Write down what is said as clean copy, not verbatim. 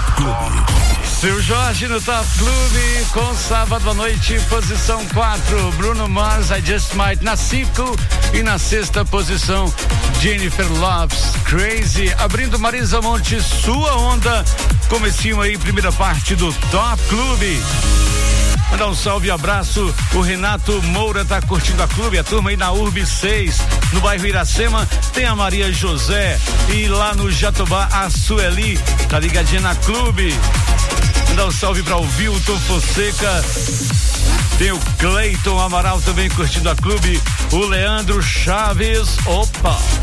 Clube. Seu Jorge no Top Clube, com sábado à noite, posição 4, Bruno Mars, I Just Might, na 5, e na 6ª posição, Jennifer Lopez, Crazy, abrindo Marisa Monte, Sua Onda, comecinho aí, primeira parte do Top Clube. Mandar um salve e abraço, o Renato Moura tá curtindo a clube, a turma aí na Urb 6, no bairro Iracema, tem a Maria José, e lá no Jatobá, a Sueli, tá ligadinha na clube. Mandar um salve para o Vilton Fonseca, tem o Cleiton Amaral também curtindo a clube, o Leandro Chaves, opa,